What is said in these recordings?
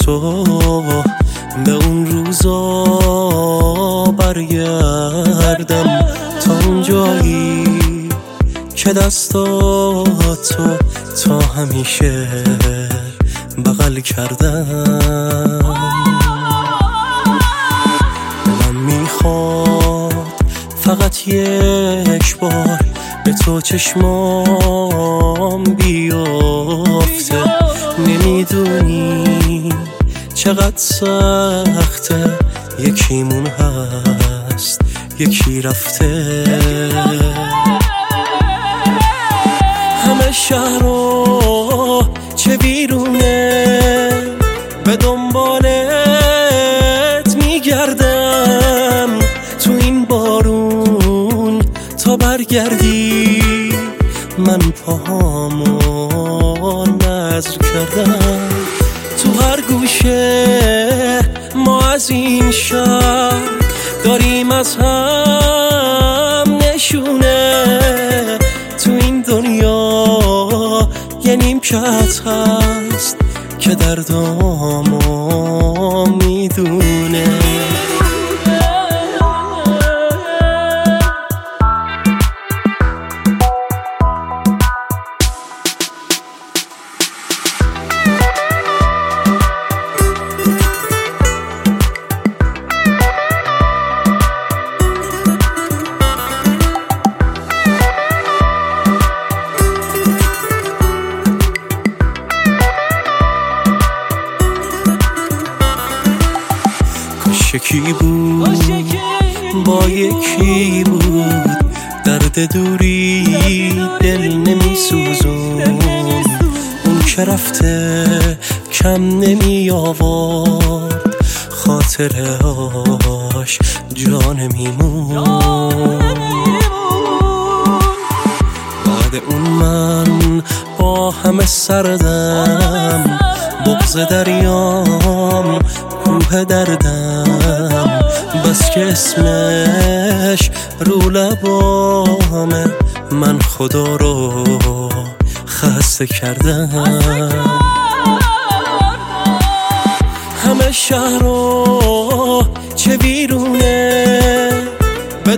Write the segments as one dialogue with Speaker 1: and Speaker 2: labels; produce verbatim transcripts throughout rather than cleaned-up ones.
Speaker 1: تو به اون روزا برگردم، تا اون جایی که دستاتو تا همیشه بغل کردم. دلم میخواد فقط یک بار به تو چشمام بیافته، نمیدونی چقدر سخته، یکیمون هست یکی رفته. همه شهر رو چه بیرونه به دنبالت میگردم، تو این بارون تا برگردی من پاهامو نذر کردم. تو هر گوشه ما از این شهر داریم از هم نشونه، تو این دنیا یه نیمکت هست که دردامو میدونه. یکی بود با یکی بود، درد دوری دل نمی سوزون، اون که رفته کم نمی آورد، خاطره هاش جا نمیمون. بعد اون من با همه سردم، بغض دریام کوه دردم، بس که اسمش رو لبامه من خدا رو خسته کردم. همه شهر رو چه بیرونه به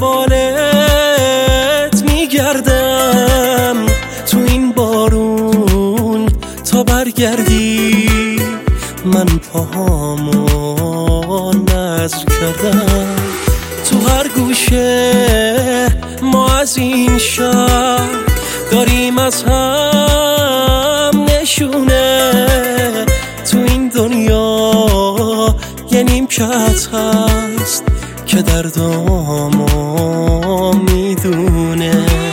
Speaker 1: دنبالت میگردم، تو این بارون تا برگردی من پاهامو نذر کردم. تو هر گوشه ما از این شهر داریم از هم نشونه، تو این دنیا یه نیمکت هست که دردامو میدونه.